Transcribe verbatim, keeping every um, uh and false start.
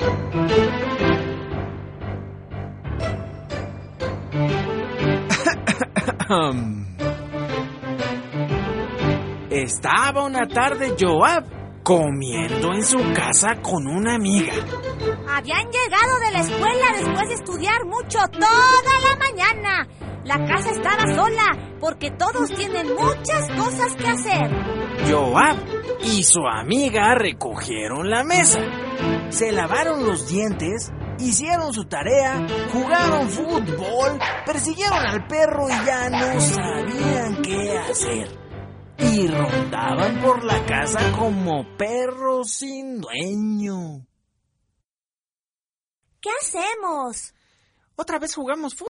Estaba una tarde Joab comiendo en su casa con una amiga. Habían llegado de la escuela después de estudiar mucho toda la mañana. La casa estaba sola porque todos tienen muchas cosas que hacer. Joab y su amiga recogieron la mesa, se lavaron los dientes, hicieron su tarea, jugaron fútbol, persiguieron al perro y ya no sabían qué hacer. Y rondaban por la casa como perros sin dueño. ¿Qué hacemos? Otra vez jugamos fútbol.